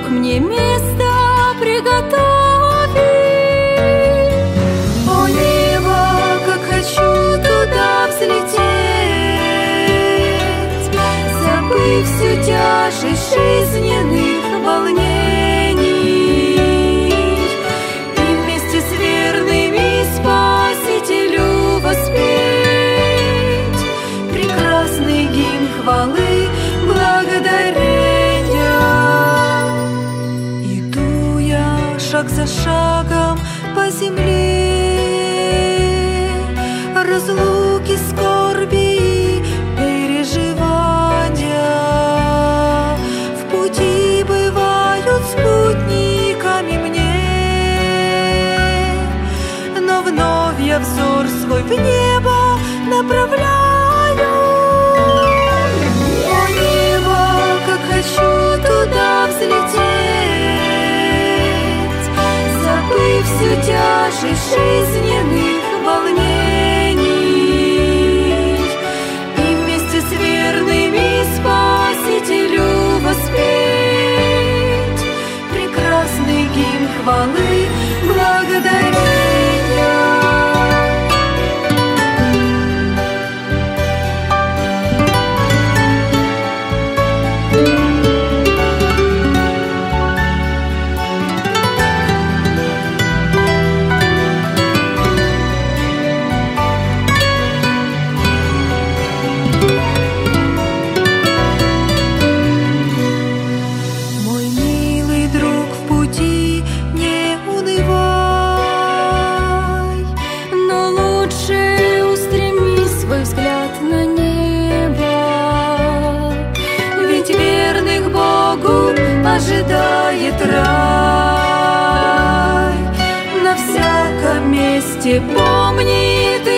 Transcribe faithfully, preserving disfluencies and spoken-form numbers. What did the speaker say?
Бог мне место приготовил. О небо, как хочу туда взлететь, забыв всю тяжесть жизненных волнений, и вместе с верными Спасителю воспеть прекрасный гимн хвалы, благодарения. Иду я шаг за шагом по земле, разлуки, скорби и переживания в пути бывают спутниками мне, но вновь я взор свой в небо направляю. О небо, как хочу туда взлететь, забыв всю тяжесть жизненных волнений, и вместе с верными Спасителю воспеть прекрасный гимн хвалы, благодарения. Мой милый друг, в пути не унывай, но лучше устреми свой взгляд на небо, ведь верных Богу ожидает рай. На всяком месте помни ты